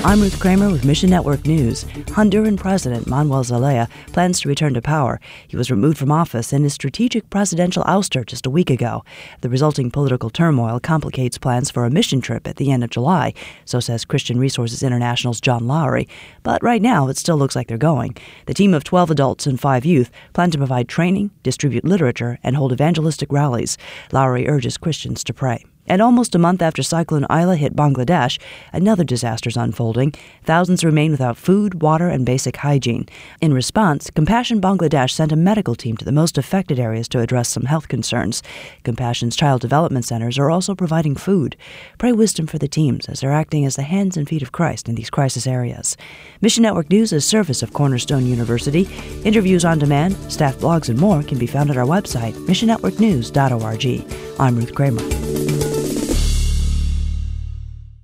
I'm Ruth Kramer with Mission Network News. Honduran President Manuel Zelaya plans to return to power. He was removed from office in his strategic presidential ouster just a week ago. The resulting political turmoil complicates plans for a mission trip at the end of July, so says Christian Resources International's John Lowry. But right now, it still looks like they're going. The team of 12 adults and 5 youth plan to provide training, distribute literature, and hold evangelistic rallies. Lowry urges Christians to pray. And almost a month after Cyclone Isla hit Bangladesh, another disaster is unfolding. Thousands remain without food, water, and basic hygiene. In response, Compassion Bangladesh sent a medical team to the most affected areas to address some health concerns. Compassion's child development centers are also providing food. Pray wisdom for the teams as they're acting as the hands and feet of Christ in these crisis areas. Mission Network News is a service of Cornerstone University. Interviews on demand, staff blogs, and more can be found at our website, missionnetworknews.org. I'm Ruth Kramer.